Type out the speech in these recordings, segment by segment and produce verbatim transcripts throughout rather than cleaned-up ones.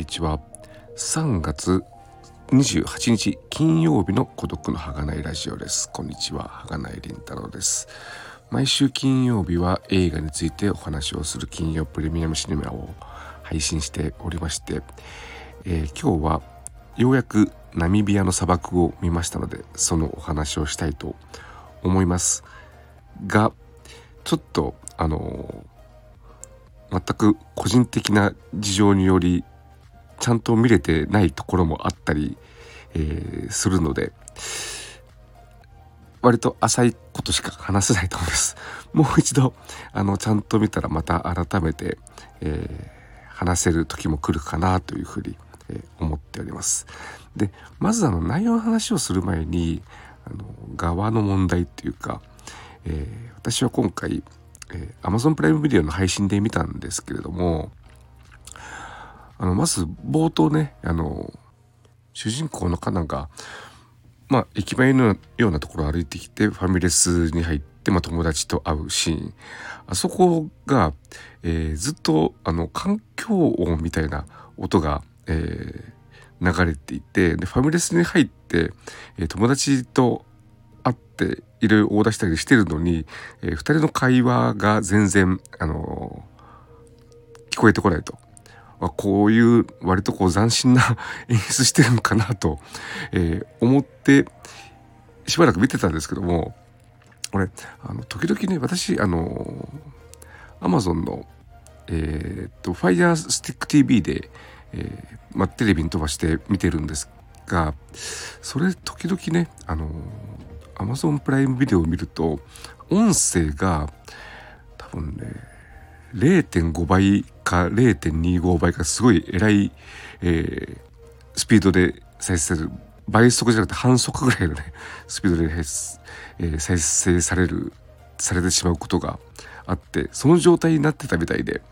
ちは。さんがつにじゅうはちにち金曜日の孤独の儚いラジオです。こんにちは、儚い凛太郎です。毎週金曜日は映画についてお話をする金曜プレミアムシネマを配信しておりまして、えー、今日はようやくナミビアの砂漠を見ましたので、そのお話をしたいと思いますが、ちょっとあの全く個人的な事情によりちゃんと見れてないところもあったり、えー、するので、割と浅いことしか話せないと思います。もう一度あのちゃんと見たらまた改めて、えー、話せる時も来るかなというふうに、えー、思っております。で、まずあの内容の話をする前にあの側の問題っていうか、えー、私は今回、えー、Amazon プライムビデオの配信で見たんですけれども、あのまず冒頭ね、あの主人公のカナがまあ駅前のようなところを歩いてきてファミレスに入って、まあ、友達と会うシーン、あそこが、えー、ずっとあの環境音みたいな音が、えー、流れていて、でファミレスに入って、えー、友達と会っていろいろ大出したりしてるのに、えー、ふたりの会話が全然、あのー、聞こえてこないと。こういう割とこう斬新な演出してるのかなと、えー、思ってしばらく見てたんですけども、俺あの時々ね、私あの Amazon のえー、っと Fire Stick ティーブイ で、えーまあ、テレビに飛ばして見てるんですが、それ時々ね、あの Amazon プライムビデオを見ると音声が多分ねれいてんごばいか れいてんにじゅうごばいかすごい偉い、えー、スピードで再生される、倍速じゃなくて半速ぐらいのねスピードで、えー、再生されるされてしまうことがあって、その状態になってたみたいで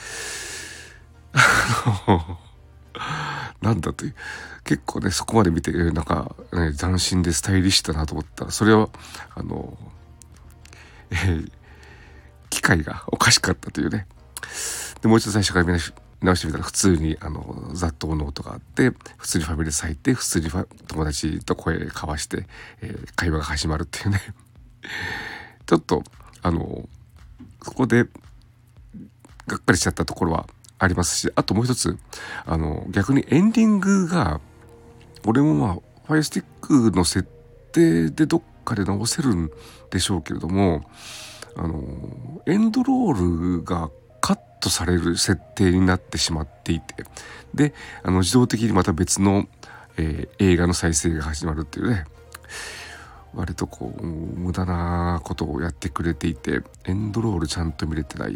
なんだという、結構ねそこまで見てなんか、ね、斬新でスタイリッシュだなと思ったら、それはあの、えー機械がおかしかったというね。でもう一度最初から見直してみたら、普通にあの雑踏の音があって、普通にファミレス入って、普通に友達と声交わして、えー、会話が始まるっていうねちょっとあのそこでがっかりしちゃったところはありますし、あともう一つ、あの逆にエンディングが、俺もまあファイアスティックの設定でどっかで直せるんでしょうけれども、あのエンドロールがカットされる設定になってしまっていて、であの自動的にまた別の、えー、映画の再生が始まるっていうね、割とこう無駄なことをやってくれていて、エンドロールちゃんと見れてない。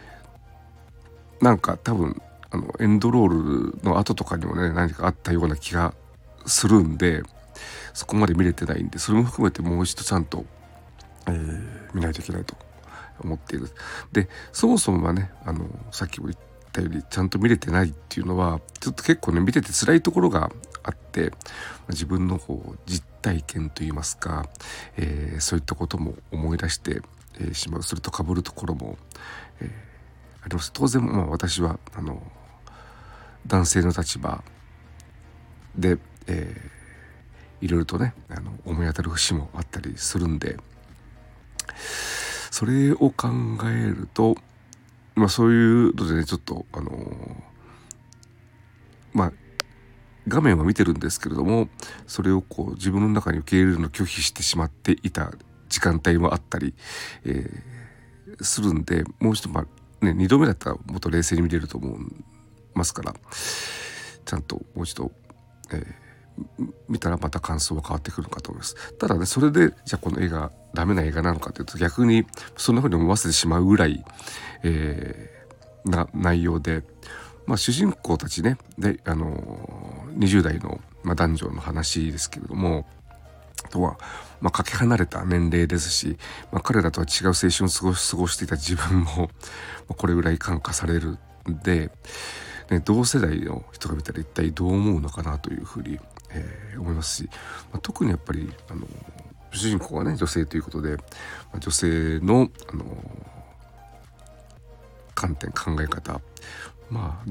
なんか多分あのエンドロールの後とかにもね何かあったような気がするんで、そこまで見れてないんで、それも含めてもう一度ちゃんとえー、見ないといけないと思っている。で、そもそもはね、あのさっきも言ったようにちゃんと見れてないっていうのは、ちょっと結構ね見てて辛いところがあって、自分のこう実体験といいますか、えー、そういったことも思い出して、えー、しまう。それと被るところも、えー、あります。当然、まあ、私はあの男性の立場で、えー、いろいろとねあの思い当たる節もあったりするんで、それを考えると、まあそういうのでね、ちょっとあのー、まあ画面は見てるんですけれども、それをこう自分の中に受け入れるのを拒否してしまっていた時間帯もあったり、えー、するんで、もう一度まあねにどめだったらもっと冷静に見れると思いますから、ちゃんともう一度、えー見たらまた感想は変わってくるのかと思います。ただね、それでじゃあこの映画ダメな映画なのかというと、逆にそんな風に思わせてしまうぐらい、えー、な内容で、まあ主人公たちね、であのー、にじゅう代の、まあ、男女の話ですけれども、あとはまあかけ離れた年齢ですし、まあ、彼らとは違う青春を過ごし過ごしていた自分もこれぐらい感化されるんで、ね、同世代の人が見たら一体どう思うのかなというふうに、えー、思いますし、まあ、特にやっぱりあの主人公がね女性ということで、まあ、女性の、あの観点考え方、まあね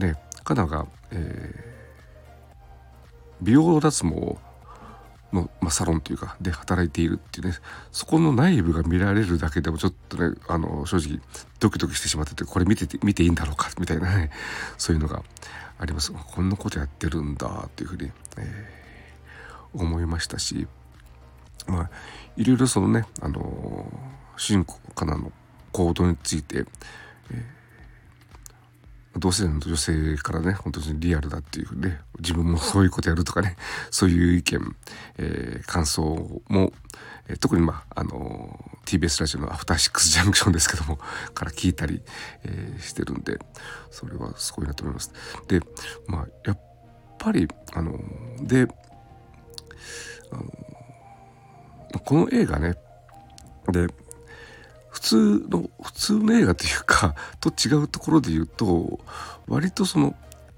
カナが、えー、美容脱毛の、まあ、サロンというかで働いているっていうね、そこの内部が見られるだけでもちょっとね、あの正直ドキドキしてしまってて、これ見てて見ていいんだろうかみたいなね、そういうのがあります。こんなことやってるんだっていうふうに、えー、思いましたし、まあいろいろそのね、あのー、主人公カナの行動について、えー、同世代の女性からね、本当にリアルだっていうね、自分もそういうことやるとかね、そういう意見、えー、感想も、えー、特にまああのー、ティービーエス ラジオのアフターシックスジャンクションですけどもから聞いたり、えー、してるんで、それはすごいなと思います。で、まあやっぱりあのー、で、あのー、この映画ね、で普通の普通の映画というかと違うところで言うと、割とその、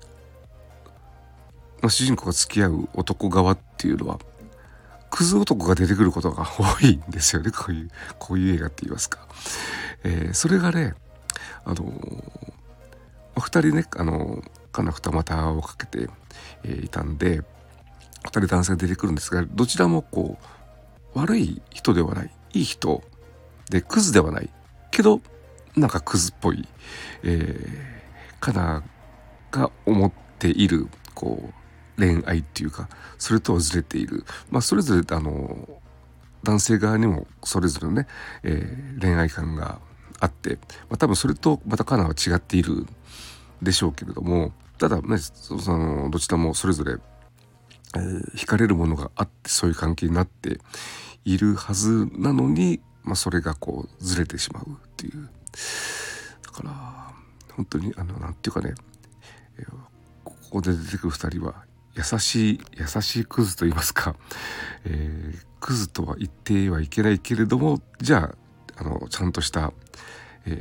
まあ、主人公が付き合う男側っていうのはクズ男が出てくることが多いんですよね。こういうこういう映画って言いますか、えー、それがね、あのー、二人ね、あのー、かな二股をかけて、えー、いたんで、二人男性が出てくるんですが、どちらもこう悪い人ではない、いい人でクズではないけどなんかクズっぽい、えー、カナが思っているこう恋愛っていうか、それとはずれている、まあそれぞれあの男性側にもそれぞれのね、えー、恋愛観があって、まあ、多分それとまたカナは違っているでしょうけれども、ただね、そのどちらもそれぞれ、えー、惹かれるものがあってそういう関係になっているはずなのに、まあ、それがこうずれてしまうっていう。だから本当にあのなんていうかね、えー、ここで出てくるふたりは優しい優しいクズと言いますか、えー、クズとは言ってはいけないけれども、じゃあ、あのちゃんとした、え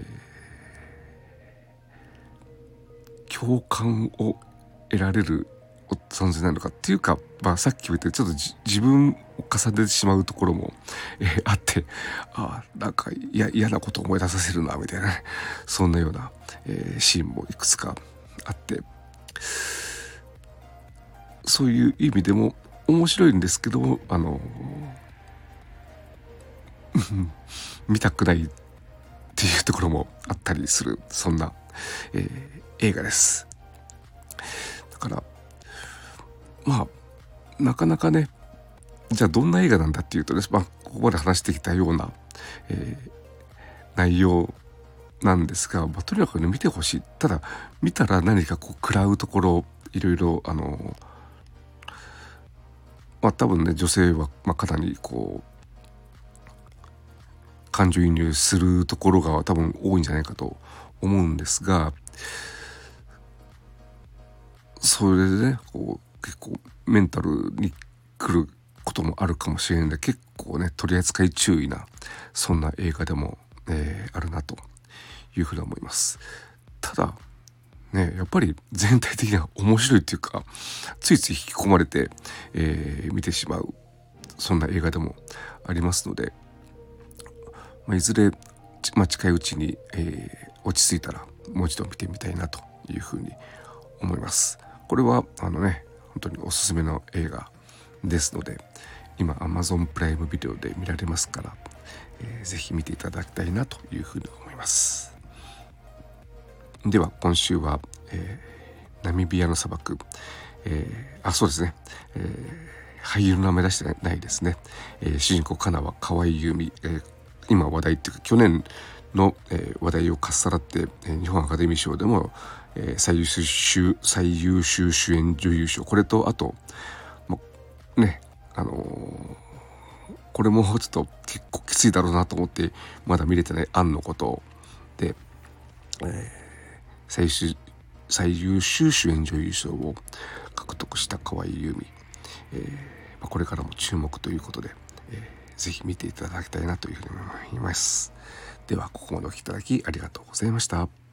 ー、共感を得られる存在なのかっていうか、まあ、さっき言ったちょっと自分を重ねてしまうところも、えー、あって、あなんか嫌なことを思い出させるなみたいな、ね、そんなような、えー、シーンもいくつかあって、そういう意味でも面白いんですけど、あの見たくないっていうところもあったりする、そんな、えー、映画です。だからまあなかなかね、じゃあどんな映画なんだっていうとですね、まあ、ここまで話してきたような、えー、内容なんですが、まあ、とにかくね見てほしい。ただ見たら何かこう食らうところいろいろあのまあ多分ね女性は、まあ、かなりこう感情移入するところが多分多いんじゃないかと思うんですが、それでねこう結構メンタルに来ることもあるかもしれないので、結構ね取り扱い注意なそんな映画でも、えー、あるなというふうに思います。ただね、やっぱり全体的には面白いっていうか、ついつい引き込まれて、えー、見てしまうそんな映画でもありますので、まあ、いずれ、まあ、近いうちに、えー、落ち着いたらもう一度見てみたいなというふうに思います。これはあのね本当におすすめの映画ですので、今 Amazon プライムビデオで見られますから、えー、ぜひ見ていただきたいなというふうに思います。では今週は、えー、ナミビアの砂漠、えー、あそうですね、えー、俳優の名前出してないですね、えー、主人公カナは河合由美、えー、今話題っていうか去年の、えー、話題をかっさらって、えー、日本アカデミー賞でも、えー、最優秀最優秀主演女優賞、これとあともうねあのー、これもちょっと結構きついだろうなと思ってまだ見れてないアンのことで、えー最優秀最優秀主演女優賞を獲得した河合由美、えーまあ、これからも注目ということで、えー、ぜひ見ていただきたいなというふうに思います。ではここまでお聞きいただきありがとうございました。